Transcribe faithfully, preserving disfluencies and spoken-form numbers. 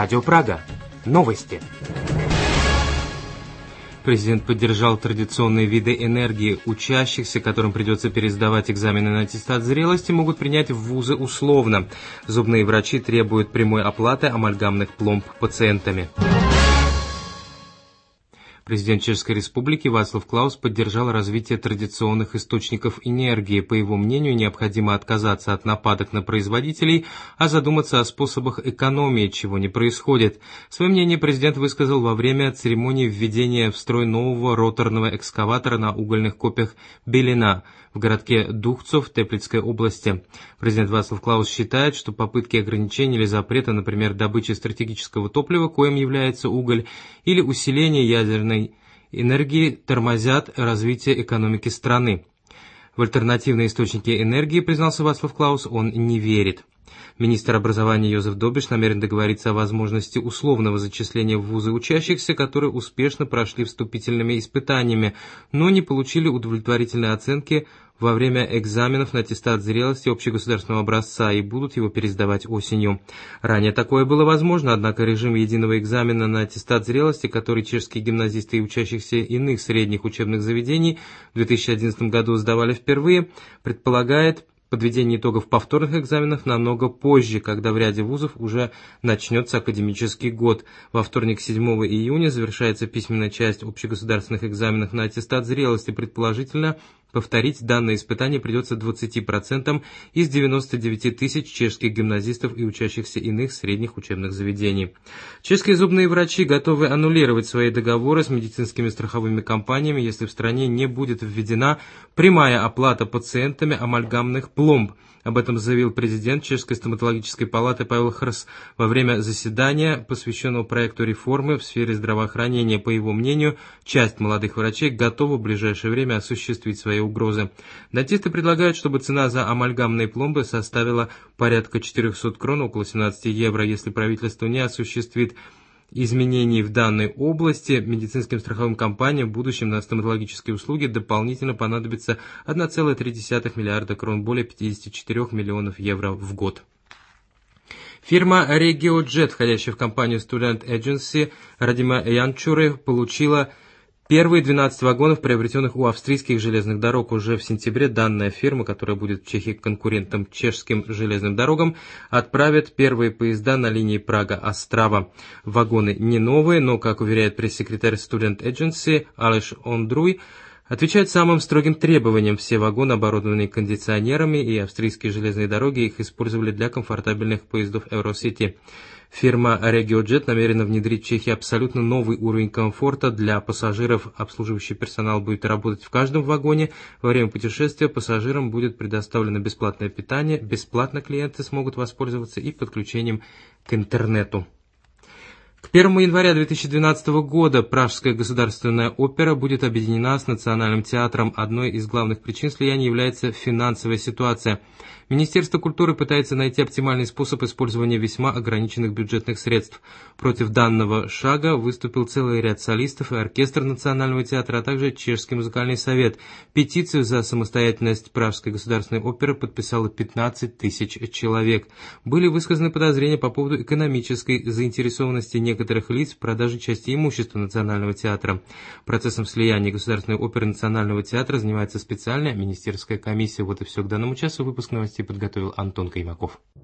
Радио Прага. Новости. Президент поддержал традиционные виды энергии. Учащихся, которым придется пересдавать экзамены на аттестат зрелости, могут принять в вузы условно. Зубные врачи требуют прямой оплаты амальгамных пломб пациентами. Президент Чешской Республики Václav Klaus поддержал развитие традиционных источников энергии. По его мнению, необходимо отказаться от нападок на производителей, а задуматься о способах экономии, чего не происходит. Свое мнение президент высказал во время церемонии введения в строй нового роторного экскаватора на угольных копьях Белина в городке Духцов Теплицкой области. Президент Václav Klaus считает, что попытки ограничения или запрета, например, добычи стратегического топлива, коим является уголь, или усиления ядерной энергии, тормозят развитие экономики страны. В альтернативные источники энергии, признался Václav Klaus, он не верит. Министр образования Йозеф Добиш намерен договориться о возможности условного зачисления в вузы учащихся, которые успешно прошли вступительными испытаниями, но не получили удовлетворительной оценки во время экзаменов на аттестат зрелости общегосударственного образца и будут его пересдавать осенью. Ранее такое было возможно, однако режим единого экзамена на аттестат зрелости, который чешские гимназисты и учащихся иных средних учебных заведений в две тысячи одиннадцатом году сдавали впервые, предполагает подведение итогов повторных экзаменов намного позже, когда в ряде вузов уже начнется академический год. Во вторник, седьмого июня, завершается письменная часть общегосударственных экзаменов на аттестат зрелости. Предположительно, повторить данное испытание придется двадцати процентам из девяноста девяти тысяч чешских гимназистов и учащихся иных средних учебных заведений. Чешские зубные врачи готовы аннулировать свои договоры с медицинскими страховыми компаниями, если в стране не будет введена прямая оплата пациентами амальгамных пломб. Об этом заявил президент Чешской стоматологической палаты Павел Хрс во время заседания, посвященного проекту реформы в сфере здравоохранения. По его мнению, часть молодых врачей готова в ближайшее время осуществить свои угрозы. Дантисты предлагают, чтобы цена за амальгамные пломбы составила порядка четырехсот крон, около семнадцати евро, если правительство не осуществит изменений в данной области. Медицинским страховым компаниям в будущем на стоматологические услуги дополнительно понадобится одна целая три десятых миллиарда крон, более пятидесяти четырёх миллионов евро в год. Фирма RegioJet, входящая в компанию Student Agency Радима Янчуры, получила первые двенадцать вагонов, приобретенных у австрийских железных дорог. Уже в сентябре данная фирма, которая будет в Чехии конкурентом чешским железным дорогам, отправит первые поезда на линии Прага-Острава. Вагоны не новые, но, как уверяет пресс-секретарь Student Agency Алеш Ондруй, отвечают самым строгим требованиям. Все вагоны оборудованы кондиционерами, и австрийские железные дороги их использовали для комфортабельных поездов Eurocity. Фирма RegioJet намерена внедрить в Чехии абсолютно новый уровень комфорта для пассажиров. Обслуживающий персонал будет работать в каждом вагоне. Во время путешествия пассажирам будет предоставлено бесплатное питание. Бесплатно клиенты смогут воспользоваться и подключением к интернету. К первому января две тысячи двенадцатого года Пражская государственная опера будет объединена с Национальным театром. Одной из главных причин слияния является финансовая ситуация. Министерство культуры пытается найти оптимальный способ использования весьма ограниченных бюджетных средств. Против данного шага выступил целый ряд солистов и оркестр Национального театра, а также Чешский музыкальный совет. Петицию за самостоятельность Пражской государственной оперы подписало пятнадцать тысяч человек. Были высказаны подозрения по поводу экономической заинтересованности некоторых лиц в продаже части имущества Национального театра. Процессом слияния Государственной оперы и Национального театра занимается специальная министерская комиссия. Вот и все к данному часу. Выпуск новостей подготовил Антон Каймаков.